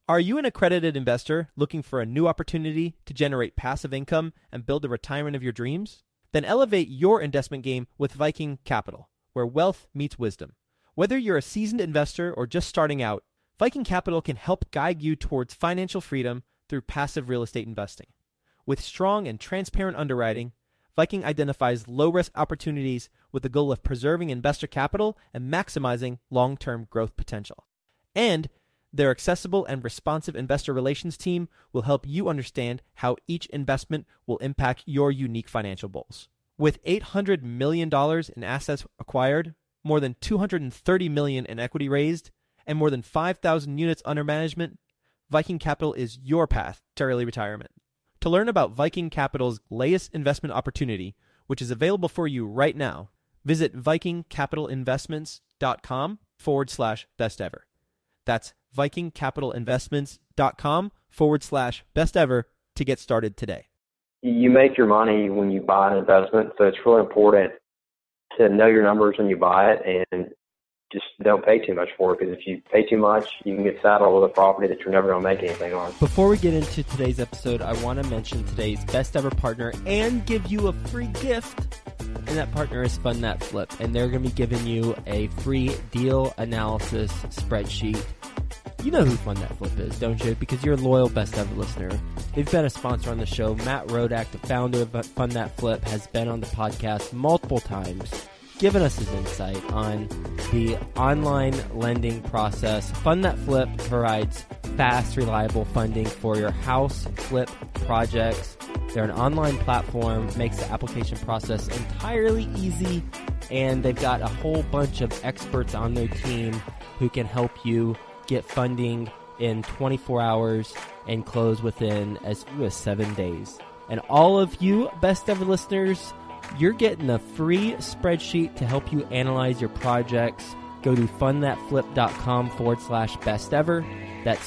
Are you an accredited investor looking for a new opportunity to generate passive income and build the retirement of your dreams? Then elevate your investment game with Viking Capital, where wealth meets wisdom. Whether you're a seasoned investor or just starting out, Viking Capital can help guide you towards financial freedom through passive real estate investing. With strong and transparent underwriting, Viking identifies low-risk opportunities with the goal of preserving investor capital and maximizing long-term growth potential. And their accessible and responsive investor relations team will help you understand how each investment will impact your unique financial goals. With $800 million in assets acquired, more than $230 million in equity raised, and more than 5,000 units under management, Viking Capital is your path to early retirement. To learn about Viking Capital's latest investment opportunity, which is available for you right now, visit vikingcapitalinvestments.com/best ever. That's vikingcapitalinvestments.com/best ever to get started today. You make your money when you buy an investment, so it's really important to know your numbers when you buy it and just don't pay too much for it, because if you pay too much, you can get saddled with a property that you're never going to make anything on. Before we get into today's episode, I want to mention today's best ever partner and give you a free gift. And that partner is Fund That Flip, and they're going to be giving you a free deal analysis spreadsheet. You know who Fund That Flip is, don't you? Because you're a loyal Best Ever listener. They've been a sponsor on the show. Matt Rodak, the founder of Fund That Flip, has been on the podcast multiple times, giving us his insight on the online lending process. Fund That Flip provides fast, reliable funding for your house flip projects. They're an online platform, makes the application process entirely easy, and they've got a whole bunch of experts on their team who can help you get funding in 24 hours and close within as few as 7 days. And all of you Best Ever listeners, you're getting a free spreadsheet to help you analyze your projects. Go to fundthatflip.com/best ever. That's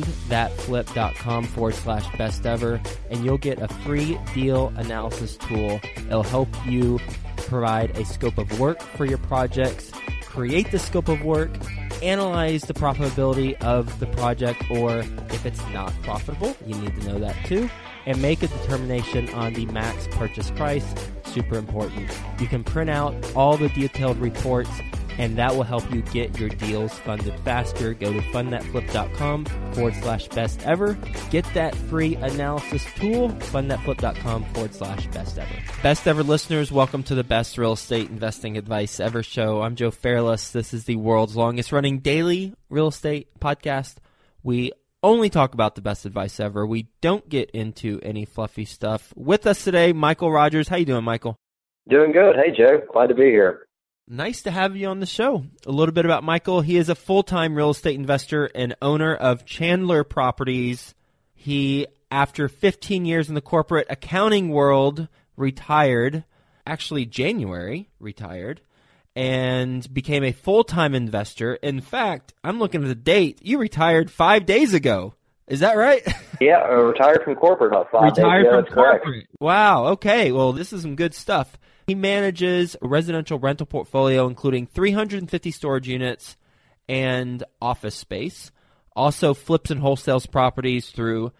fundthatflip.com/best ever. And you'll get a free deal analysis tool. It'll help you provide a scope of work for your projects, create the scope of work, analyze the profitability of the project, or if it's not profitable, you need to know that too, and make a determination on the max purchase price. Super important. You can print out all the detailed reports, and that will help you get your deals funded faster. Go to fundthatflip.com/best ever. Get that free analysis tool, fundthatflip.com/best ever. Best Ever listeners, welcome to the Best Real Estate Investing Advice Ever show. I'm Joe Fairless. This is the world's longest running daily real estate podcast. We only talk about the best advice ever. We don't get into any fluffy stuff. With us today, Michael Rogers. How you doing, Michael? Doing good. Hey, Joe. Glad to be here. Nice to have you on the show. A little bit about Michael. He is a full-time real estate investor and owner of Chandler Properties. He, after 15 years in the corporate accounting world, retired, actually January retired, and became a full-time investor. In fact, I'm looking at the date. You retired 5 days ago. Is that right? Yeah, I retired from corporate about 5 days ago. Retired from That's correct. corporate. Wow, okay. Well, this is some good stuff. He manages a residential rental portfolio, including 350 storage units and office space. Also flips and wholesales properties through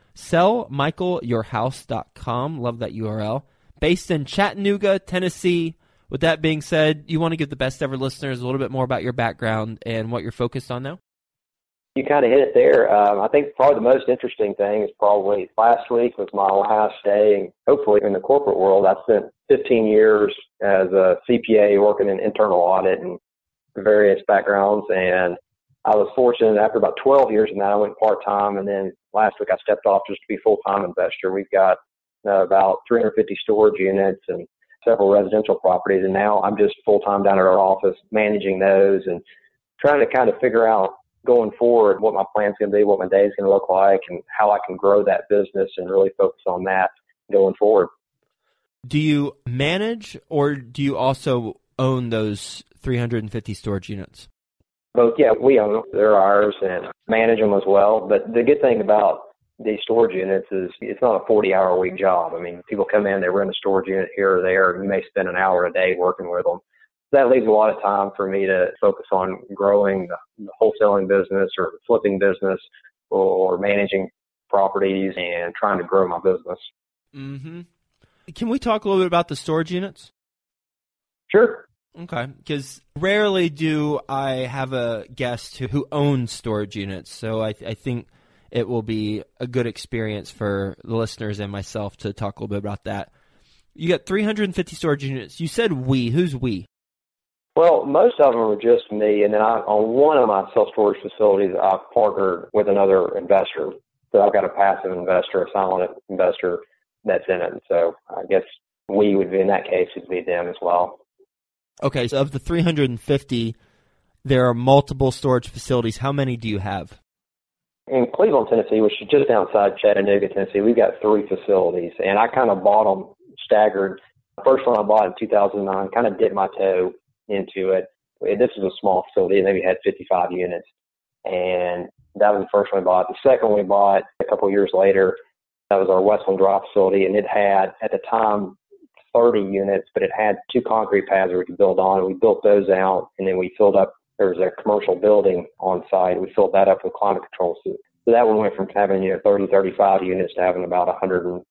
sellmichaelyourhouse.com. Love that URL. Based in Chattanooga, Tennessee. With that being said, you want to give the Best Ever listeners a little bit more about your background and what you're focused on now? You kind of hit it there. I think probably the most interesting thing is probably last week was my last day, and hopefully in the corporate world. I spent 15 years as a CPA working in internal audit and various backgrounds, and I was fortunate after about 12 years in that I went part-time, and then last week I stepped off just to be full-time investor. We've got about 350 storage units and several residential properties, and now I'm just full-time down at our office managing those and trying to kind of figure out going forward what my plan's going to be, what my day is going to look like, and how I can grow that business and really focus on that going forward. Do you manage, or do you also own those 350 storage units? Both, yeah, we own them. They're ours and manage them as well. But the good thing about these storage units is it's not a 40-hour-a-week job. I mean, people come in, they rent a storage unit here or there, and you may spend an hour a day working with them. That leaves a lot of time for me to focus on growing the wholesaling business or flipping business or managing properties and trying to grow my business. Mm-hmm. Can we talk a little bit about the storage units? Sure. Okay, because rarely do I have a guest who owns storage units, so I think it will be a good experience for the listeners and myself to talk a little bit about that. You got 350 storage units. You said we. Who's we? Well, most of them are just me, and then on one of my self-storage facilities, I've partnered with another investor. So I've got a passive investor, a silent investor that's in it. So I guess we would be, in that case, would be them as well. Okay, so of the 350, there are multiple storage facilities. How many do you have? In Cleveland, Tennessee, which is just outside Chattanooga, Tennessee, we've got 3 facilities, and I kind of bought them staggered. The first one I bought in 2009, kind of dipped my toe into it. This was a small facility, maybe had 55 units, and that was the first one I bought. The second one we bought a couple of years later, that was our Westland Drive facility, and it had, at the time, 30 units, but it had 2 concrete pads we could build on. We built those out, and then we filled up. There was a commercial building on site. We filled that up with climate control. So that one went from having 30, 35 units to having about 130,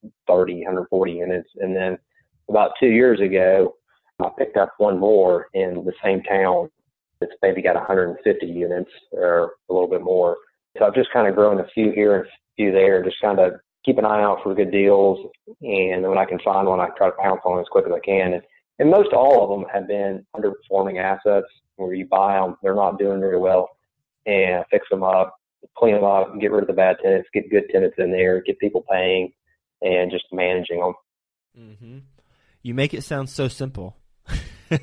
140 units. And then about 2 years ago, I picked up one more in the same town. It's maybe got 150 units or a little bit more. So I've just kind of grown a few here and a few there, just kind of keep an eye out for good deals, and when I can find one, I try to pounce on it as quick as I can. And most all of them have been underperforming assets where you buy them, they're not doing very well, and fix them up, clean them up, get rid of the bad tenants, get good tenants in there, get people paying, and just managing them. Mm-hmm. You make it sound so simple. Does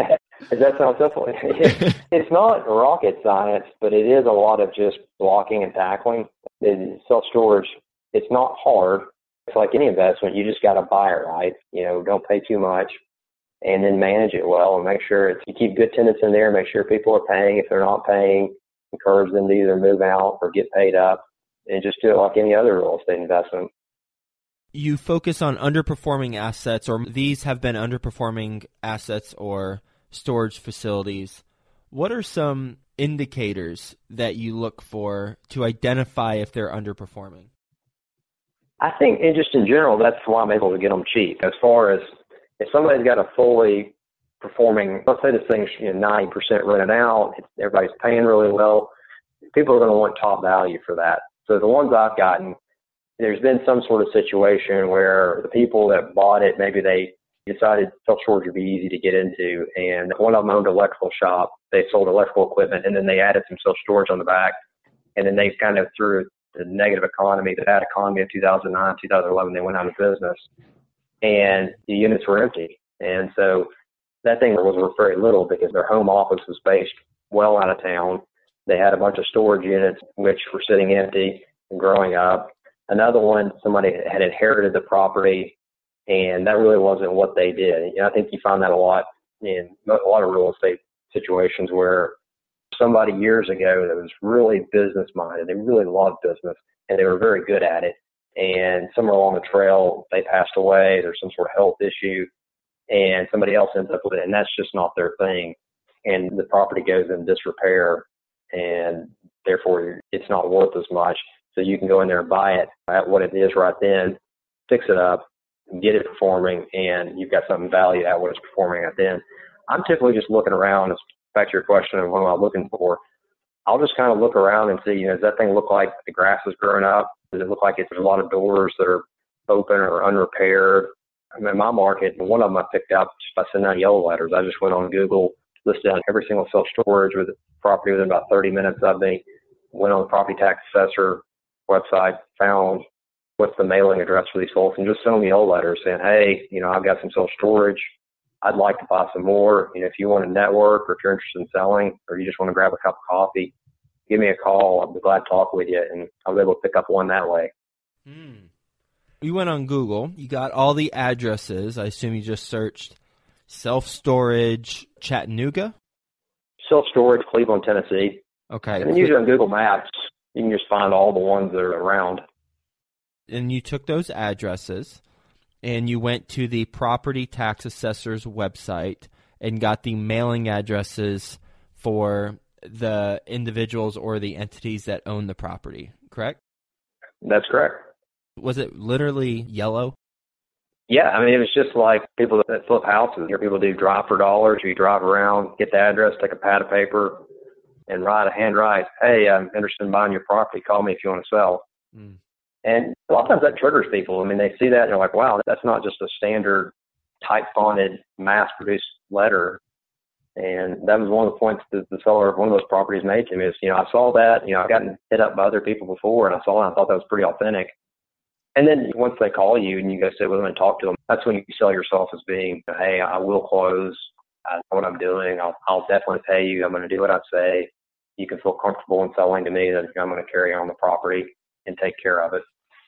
that sound simple? It's not rocket science, but it is a lot of just blocking and tackling. In self-storage, it's not hard. It's like any investment. You just got to buy it right. Don't pay too much, and then manage it well and make sure you keep good tenants in there, make sure people are paying. If they're not paying, encourage them to either move out or get paid up, and just do it like any other real estate investment. You focus on underperforming assets, or these have been underperforming assets or storage facilities. What are some indicators that you look for to identify if they're underperforming? I think just in general, that's why I'm able to get them cheap. As far as if somebody's got a fully performing, let's say this thing's 90% rented out, everybody's paying really well, people are going to want top value for that. So the ones I've gotten, there's been some sort of situation where the people that bought it, maybe they decided self-storage would be easy to get into, and one of them owned an electrical shop. They sold electrical equipment, and then they added some self-storage on the back, and then they kind of threw the negative economy, the bad economy of 2009, 2011, they went out of business, and the units were empty. And so that thing was worth very little because their home office was based well out of town. They had a bunch of storage units which were sitting empty and growing up. Another one, somebody had inherited the property, and that really wasn't what they did. I think you find that a lot in a lot of real estate situations where somebody years ago that was really business-minded. They really loved business, and they were very good at it. And somewhere along the trail, they passed away. There's some sort of health issue, and somebody else ends up with it, and that's just not their thing. And the property goes in disrepair, and therefore it's not worth as much. So you can go in there and buy it at what it is right then, fix it up, get it performing, and you've got something valued at what it's performing at then. I'm typically just looking around. Back to your question of what am I looking for, I'll just kind of look around and see, does that thing look like the grass is growing up? Does it look like there's a lot of doors that are open or unrepaired? In my market, one of them I picked up just by sending out yellow letters. I just went on Google, listed out every single self-storage with property within about 30 minutes of me, went on the property tax assessor website, found what's the mailing address for these folks, and just send them yellow letters saying, hey, I've got some self-storage. I'd like to buy some more. If you want to network, or if you're interested in selling, or you just want to grab a cup of coffee, give me a call. I'll be glad to talk with you. And I was able to pick up one that way. You went on Google. You got all the addresses. I assume you just searched self-storage Chattanooga? Self-storage Cleveland, Tennessee. Okay. And usually on Google Maps, you can just find all the ones that are around. And you took those addresses, and you went to the property tax assessor's website and got the mailing addresses for the individuals or the entities that own the property, correct? correct? That's correct. Was it literally yellow? Yeah, I mean, it was just like people that flip houses. You hear people do drive for dollars. You drive around, get the address, take a pad of paper, and handwrite, hey, I'm interested in buying your property. Call me if you want to sell. Mm. And a lot of times that triggers people. I mean, they see that and they're like, wow, that's not just a standard type-fonted, mass-produced letter. And that was one of the points that the seller of one of those properties made to me is, I saw that, I've gotten hit up by other people before, and I saw it and I thought that was pretty authentic. And then once they call you and you go sit with them and talk to them, that's when you sell yourself as being, hey, I will close. I know what I'm doing. I'll definitely pay you. I'm going to do what I say. You can feel comfortable in selling to me that I'm going to carry on the property and take care of it.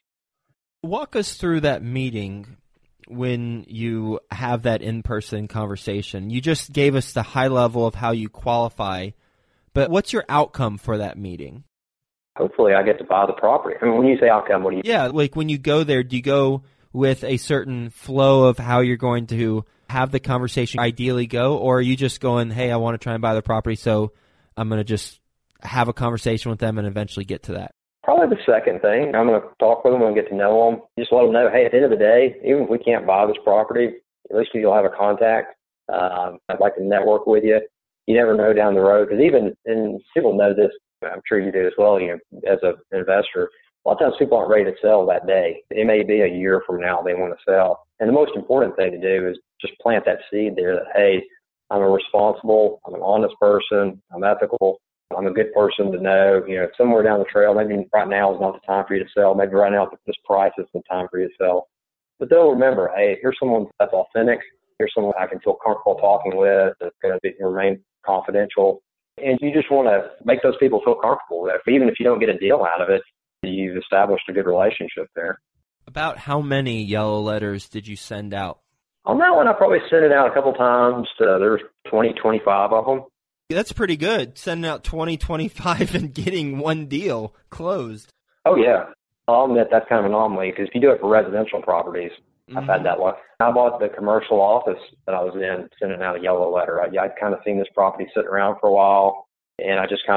Walk us through that meeting when you have that in-person conversation. You just gave us the high level of how you qualify, but what's your outcome for that meeting? Hopefully I get to buy the property. I mean, when you say outcome, what do you... Yeah, like when you go there, do you go with a certain flow of how you're going to have the conversation ideally go, or are you just going, hey, I want to try and buy the property, so I'm going to just have a conversation with them and eventually get to that? Probably the second thing. I'm going to talk with them and get to know them. Just let them know, hey, at the end of the day, even if we can't buy this property, at least you'll have a contact. I'd like to network with you. You never know down the road, because and people know this, I'm sure you do as well, as an investor, a lot of times people aren't ready to sell that day. It may be a year from now they want to sell. And the most important thing to do is just plant that seed there that, hey, I'm a responsible, I'm an honest person, I'm ethical, I'm a good person to know, somewhere down the trail, maybe right now is not the time for you to sell. Maybe right now at this price is the time for you to sell. But they'll remember, hey, here's someone that's authentic. Here's someone I can feel comfortable talking with, that's going to remain confidential. And you just want to make those people feel comfortable. That even if you don't get a deal out of it, you've established a good relationship there. About how many yellow letters did you send out? On that one, I probably sent it out a couple times. There's 20, 25 of them. That's pretty good, sending out 20, 25 and getting one deal closed. Oh, yeah. I'll admit that's kind of an anomaly, because if you do it for residential properties, I've had that luck. I bought the commercial office that I was in, sending out a yellow letter. I'd kind of seen this property sitting around for a while, and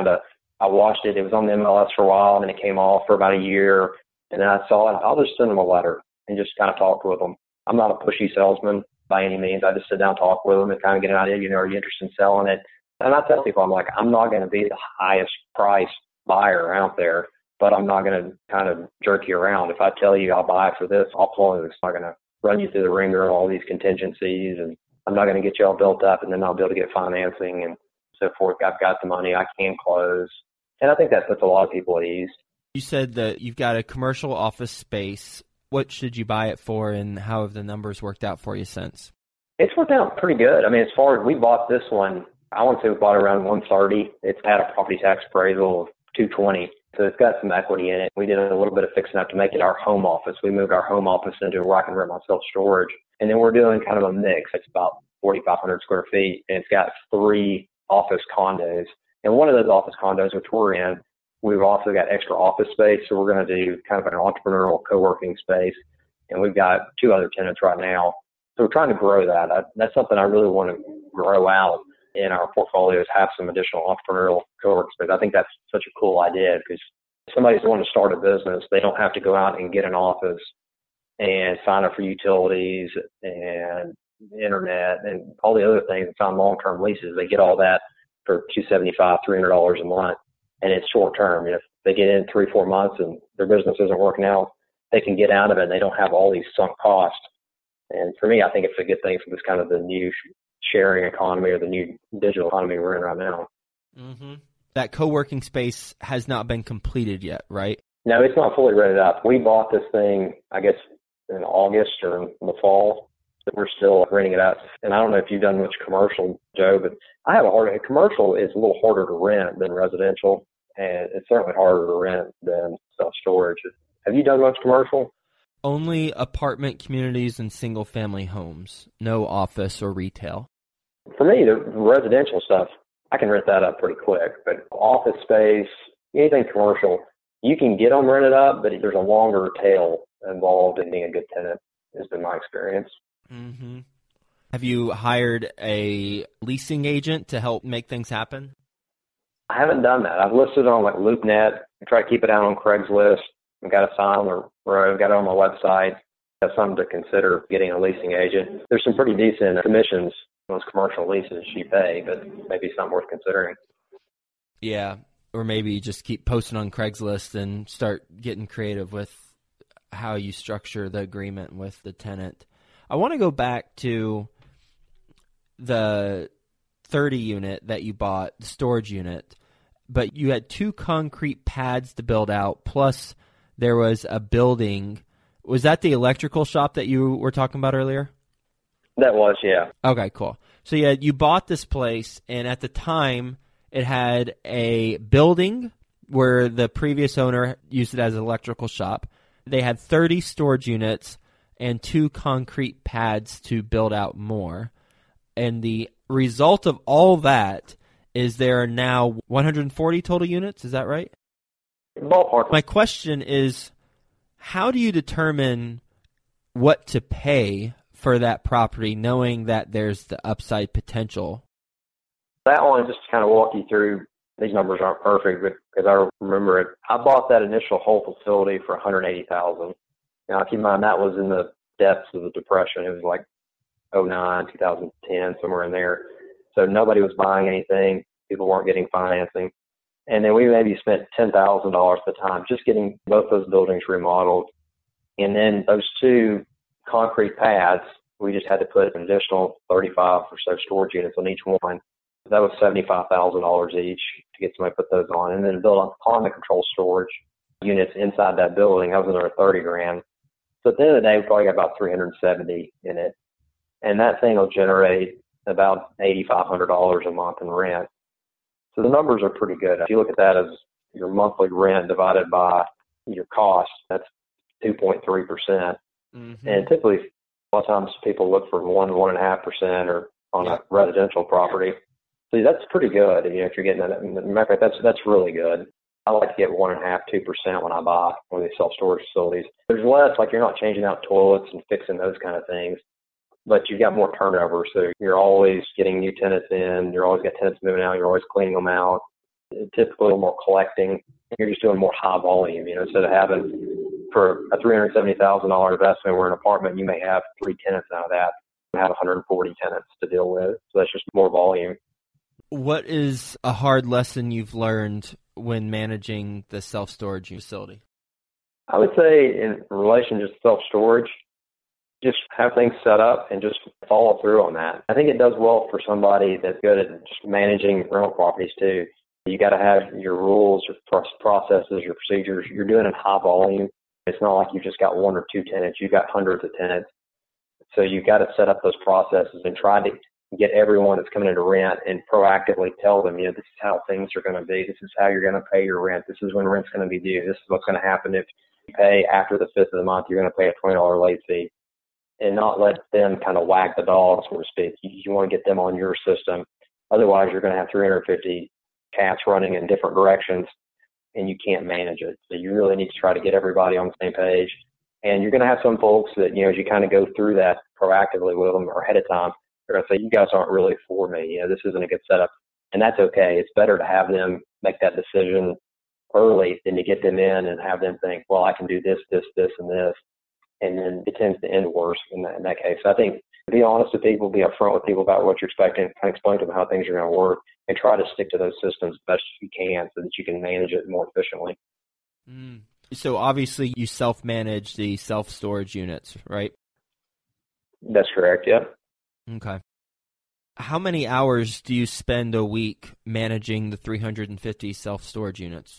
I watched it. It was on the MLS for a while, and then it came off for about a year, and then I saw it. I'll just send them a letter and just kind of talk with them. I'm not a pushy salesman by any means. I just sit down and talk with them and kind of get an idea, are you interested in selling it? And I tell people, I'm not going to be the highest price buyer out there, but I'm not going to kind of jerk you around. If I tell you I'll buy it for this, I'll close. I'm not going to run you through the ringer of all these contingencies, and I'm not going to get you all built up and then I'll be able to get financing and so forth. I've got the money, I can close. And I think that puts a lot of people at ease. You said that you've got a commercial office space. What should you buy it for, and how have the numbers worked out for you since? It's worked out pretty good. I mean, as far as we bought this one, I want to say we bought it around 130. It's had a property tax appraisal of 220. So it's got some equity in it. We did a little bit of fixing up to make it our home office. We moved our home office into where I can rent my self-storage. And then we're doing kind of a mix. It's about 4,500 square feet, and it's got 3 office condos. And one of those office condos, which we're in, we've also got extra office space. So we're going to do kind of an entrepreneurial co-working space. And we've got 2 other tenants right now. So we're trying to grow that. That's something I really want to grow out in our portfolios, have some additional entrepreneurial co-work space. I think that's such a cool idea, because if somebody's wanting to start a business, they don't have to go out and get an office and sign up for utilities and internet and all the other things and sign long-term leases. They get all that for $275, $300 a month, and it's short-term. If they get in 3-4 months and their business isn't working out, they can get out of it and they don't have all these sunk costs. And for me, I think it's a good thing for this kind of the new sharing economy, or the new digital economy we're in right now. Mm-hmm. That co-working space has not been completed yet, right? No, it's not fully rented up. We bought this thing, I guess, in August or in the fall. But we're still renting it out. And I don't know if you've done much commercial, Joe, but commercial is a little harder to rent than residential, and it's certainly harder to rent than self-storage. Have you done much commercial? Only apartment communities and single-family homes, no office or retail. For me, the residential stuff, I can rent that up pretty quick. But office space, anything commercial, you can get them rented up, but there's a longer tail involved in being a good tenant, has been my experience. Mm-hmm. Have you hired a leasing agent to help make things happen? I haven't done that. I've listed it on like LoopNet. I try to keep it out on Craigslist. I've got a sign on the road. I've got it on my website. That's something to consider getting a leasing agent. There's some pretty decent commissions on those commercial leases you pay, but maybe something worth considering. Yeah, or maybe just keep posting on Craigslist and start getting creative with how you structure the agreement with the tenant. I want to go back to the 30 unit that you bought, the storage unit, but you had 2 concrete pads to build out, plus there was a building. Was that the electrical shop that you were talking about earlier? That was, yeah. Okay, cool. So yeah, you bought this place, and at the time, it had a building where the previous owner used it as an electrical shop. They had 30 storage units and 2 concrete pads to build out more. And the result of all that is there are now 140 total units. Is that right? Ballpark. My question is, how do you determine what to pay for that property, knowing that there's the upside potential? That one, just to kind of walk you through, these numbers aren't perfect, but because I remember it, I bought that initial whole facility for $180,000. Now, keep in mind, that was in the depths of the Depression. It was like 2009, 2010, somewhere in there. So nobody was buying anything. People weren't getting financing. And then we maybe spent $10,000 at the time just getting both those buildings remodeled. And then those 2 concrete pads, we just had to put an additional 35 or so storage units on each one. That was $75,000 each to get somebody to put those on. And then build on climate control storage units inside that building. That was another $30,000. So at the end of the day, we probably got about 370 in it. And that thing will generate about $8,500 a month in rent. So the numbers are pretty good. If you look at that as your monthly rent divided by your cost, that's 2.3%. Mm-hmm. And typically, a lot of times people look for 1.5% or on a residential property. So that's pretty good. If you're getting that, matter of fact, that's really good. I like to get 1.5%, 2% when I buy one of these self-storage facilities. There's less, like you're not changing out toilets and fixing those kind of things, but you've got more turnover. So you're always getting new tenants in. You're always got tenants moving out. You're always cleaning them out. Typically a little more collecting. You're just doing more high volume. Instead of having for a $370,000 investment where an apartment, you may have 3 tenants out of that. You have 140 tenants to deal with. So that's just more volume. What is a hard lesson you've learned when managing the self-storage facility? I would say in relation to self-storage, just have things set up and just follow through on that. I think it does well for somebody that's good at just managing rental properties too. You got to have your rules, your processes, your procedures. You're doing it high volume. It's not like you've just got 1 or 2 tenants. You've got hundreds of tenants. So you've got to set up those processes and try to get everyone that's coming in to rent and proactively tell them, this is how things are going to be. This is how you're going to pay your rent. This is when rent's going to be due. This is what's going to happen if you pay after the 5th of the month. You're going to pay a $20 late fee, and not let them kind of wag the dog, so to speak. You want to get them on your system. Otherwise, you're going to have 350 cats running in different directions, and you can't manage it. So you really need to try to get everybody on the same page. And you're going to have some folks that, as you kind of go through that proactively with them or ahead of time, they're going to say, you guys aren't really for me. This isn't a good setup. And that's okay. It's better to have them make that decision early than to get them in and have them think, well, I can do this, this, this, and this. And then it tends to end worse in that case. So I think be honest with people, be upfront with people about what you're expecting, kind of explain to them how things are going to work, and try to stick to those systems as best you can so that you can manage it more efficiently. So obviously you self-manage the self-storage units, right? That's correct, yep. Okay. How many hours do you spend a week managing the 350 self-storage units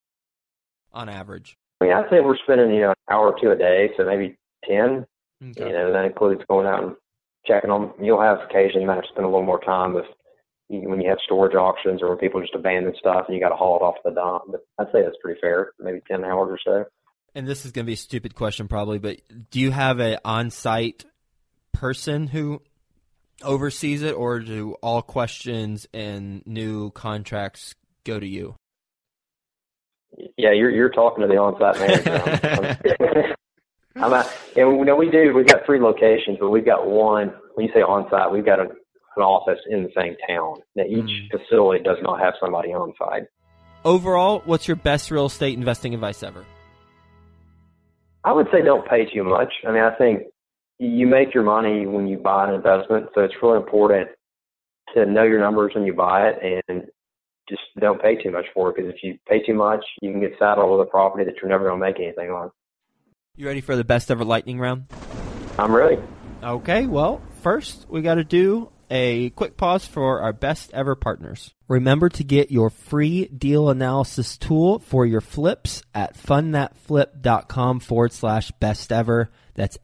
on average? I'd say we're spending, an hour or 2 a day, so maybe 10. Okay. That includes going out and checking them. You'll have occasionally you might have to spend a little more time when you have storage auctions or when people just abandon stuff and you got to haul it off the dump. But I'd say that's pretty fair, maybe 10 hours or so. And this is going to be a stupid question probably, but do you have an on-site person who oversees it, or do all questions and new contracts go to you? Yeah, you're talking to the on-site manager. We've got 3 locations, but we've got one. When you say on-site, we've got an office in the same town. Now, each facility does not have somebody on site. Overall, what's your best real estate investing advice ever? I would say don't pay too much. I mean, I think you make your money when you buy an investment, so it's really important to know your numbers when you buy it and just don't pay too much for it, because if you pay too much, you can get saddled with a property that you're never going to make anything on. You ready for the best ever lightning round? I'm ready. Okay, well, first we got to do a quick pause for our best ever partners. Remember to get your free deal analysis tool for your flips at fundthatflip.com/best ever. That's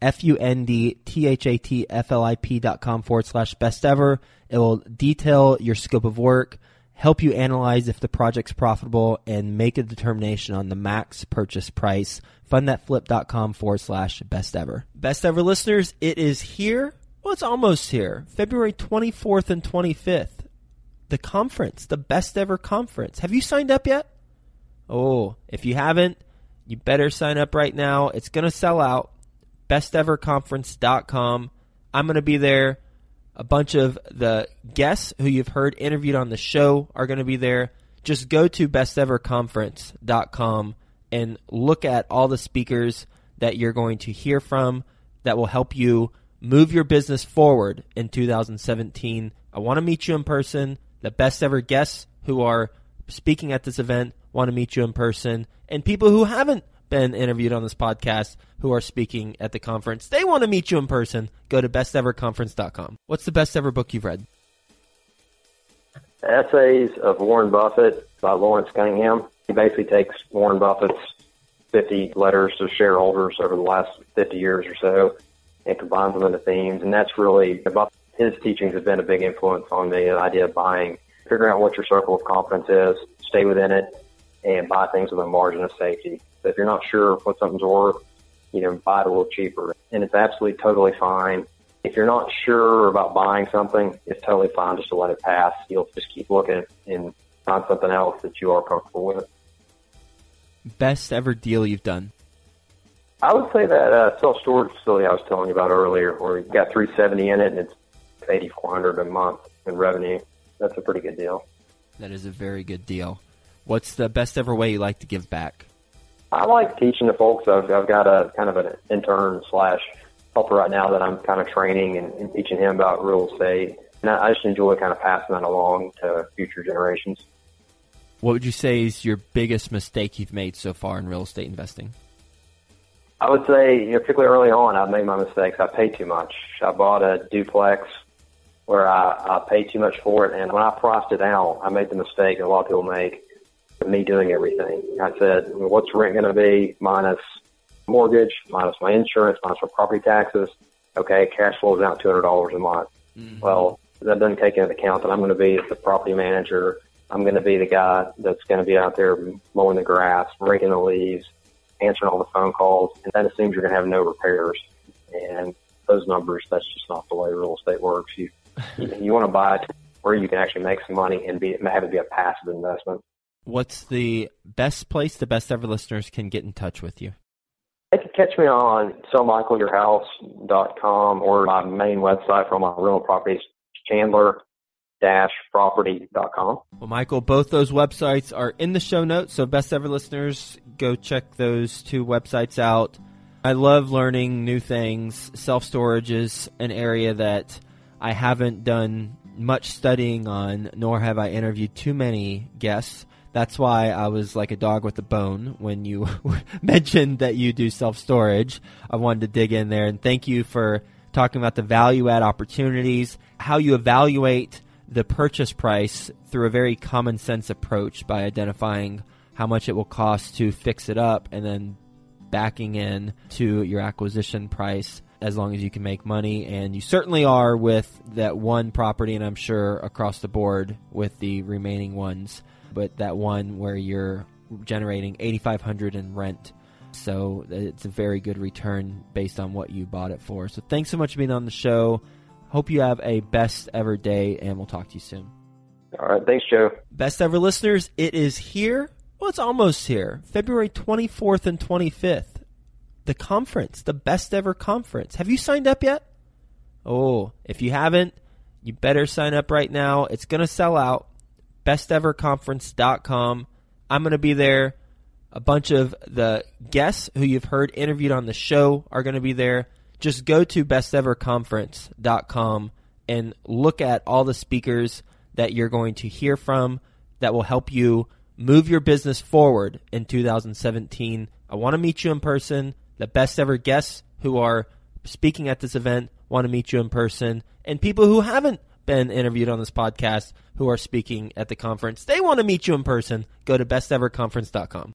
fundthatflip.com/best ever. It will detail your scope of work, help you analyze if the project's profitable, and make a determination on the max purchase price. fundthatflip.com/best ever. Best ever listeners, it is here. Well, it's almost here. February 24th and 25th. The conference, the best ever conference. Have you signed up yet? Oh, if you haven't, you better sign up right now. It's going to sell out. besteverconference.com. I'm going to be there. A bunch of the guests who you've heard interviewed on the show are going to be there. Just go to besteverconference.com and look at all the speakers that you're going to hear from that will help you move your business forward in 2017. I want to meet you in person. The best ever guests who are speaking at this event want to meet you in person. And people who haven't been interviewed on this podcast who are speaking at the conference, they want to meet you in person. Go to besteverconference.com. What's the best ever book you've read? Essays of Warren Buffett by Lawrence Cunningham. He basically takes Warren Buffett's 50 letters to shareholders over the last 50 years or so and combines them into themes. And that's really, his teachings have been a big influence on me, the idea of buying, figuring out what your circle of competence is, stay within it, and buy things with a margin of safety. So if you're not sure what something's worth, buy it a little cheaper. And it's absolutely totally fine. If you're not sure about buying something, it's totally fine just to let it pass. You'll just keep looking and find something else that you are comfortable with. Best ever deal you've done? I would say that self-storage facility I was telling you about earlier, where you've got $370 in it and it's $8,400 a month in revenue. That's a pretty good deal. That is a very good deal. What's the best ever way you like to give back? I like teaching the folks. I've got a kind of an intern / helper right now that I'm kind of training and teaching him about real estate. And I just enjoy kind of passing that along to future generations. What would you say is your biggest mistake you've made so far in real estate investing? I would say, particularly early on, I've made my mistakes. I paid too much. I bought a duplex where I paid too much for it, and when I priced it out, I made the mistake that a lot of people make of me doing everything. I said, what's rent going to be minus mortgage, minus my insurance, minus my property taxes? Okay, cash flow is out $200 a month. Mm-hmm. Well, that doesn't take into account that I'm going to be the property manager. I'm going to be the guy that's going to be out there mowing the grass, raking the leaves, answering all the phone calls, and that assumes you're going to have no repairs. And those numbers, that's just not the way real estate works. You want to buy it where you can actually make some money and have it be a passive investment. What's the best place the best ever listeners can get in touch with you? They can catch me on sellmichaelyourhouse.com or my main website for all my rental properties, Chandler-property.com. Well, Michael, both those websites are in the show notes, so best ever listeners, go check those two websites out. I love learning new things. Self-storage is an area that I haven't done much studying on, nor have I interviewed too many guests. That's why I was like a dog with a bone when you mentioned that you do self-storage. I wanted to dig in there, and thank you for talking about the value-add opportunities, how you evaluate the purchase price through a very common-sense approach by identifying how much it will cost to fix it up and then backing in to your acquisition price as long as you can make money. And you certainly are with that one property, and I'm sure across the board with the remaining ones, but that one where you're generating $8,500 in rent. So it's a very good return based on what you bought it for. So thanks so much for being on the show. Hope you have a best ever day, and we'll talk to you soon. All right. Thanks, Joe. Best ever listeners, it is here. Well, it's almost here. February 24th and 25th. The conference, the best ever conference. Have you signed up yet? Oh, if you haven't, You better sign up right now. It's going to sell out. besteverconference.com. I'm going to be there. A bunch of the guests who you've heard interviewed on the show are going to be there. Just go to besteverconference.com and look at all the speakers that you're going to hear from that will help you move your business forward in 2017. I want to meet you in person. The best ever guests who are speaking at this event want to meet you in person. And people who haven't been interviewed on this podcast who are speaking at the conference, they want to meet you in person. Go to besteverconference.com.